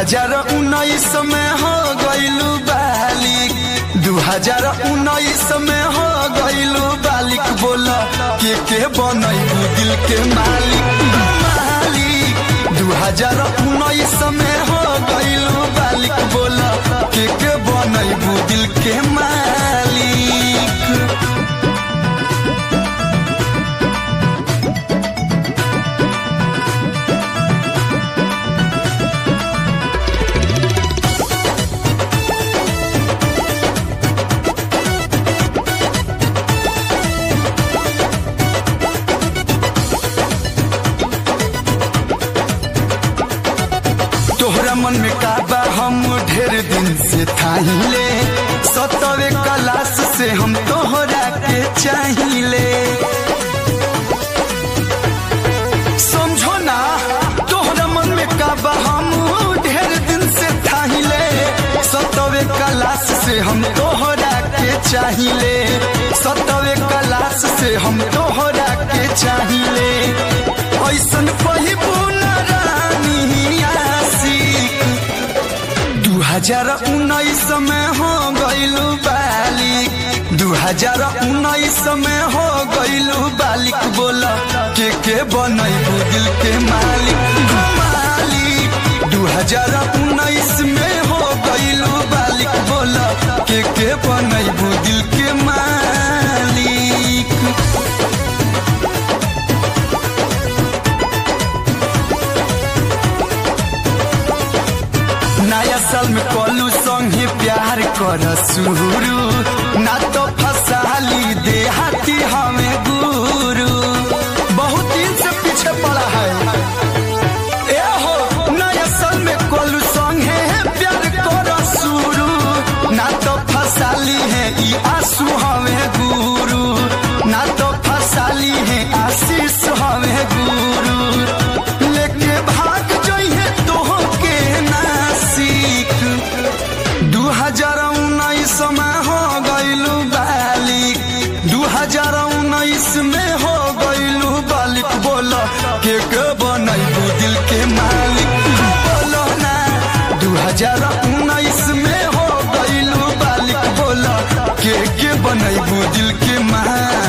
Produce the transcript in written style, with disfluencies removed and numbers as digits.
2019 में हो गइलू बालिक 2019 में हो गइलू बालिक बोला के बनैबू दिल के मालिक 2019 में हो गइलू बालिक बोला के बनैबू दिल के मालिक। तोहरा मन में काबा हम ढेर दिन से थाहिले 17वीं क्लास से हम तोहरा के चाहिए समझो ना तोहरा मन में काबा हम ढेर दिन से थाहिले 17वीं क्लास से हम तोहरा के चाहिए 17वीं क्लास से हम तोहरा के चाहिए ऐसन पहिबू न रानी 2019 में हो गइलू बालिक 2019 में हो गइलू बालिक बोला के बनैबू दिल के मालिक 2019 में हो गइलू बालिक बोला के बनैबू दिल के मालिक। नया साल में कलू संगे प्यार कर शुरू ना तो फसाली देहाती हमें गुरु बहुत दिन से पीछे पड़ा है ए हो नया साल में कलू संगे प्यार कर शुरू ना तो फसाली है ई आंसू हमें गुरु ना तो फसाली है आशीष हमें गुरु लेके भाग जाइए तो के 2019 में हो गइलू बालिक 2019 में हो गइलू बालिक बोला के बनैबू दिल के मालिक बोलो ना 2019 में हो गइलू बालिक बोला के बनैबू दिल के मालिक।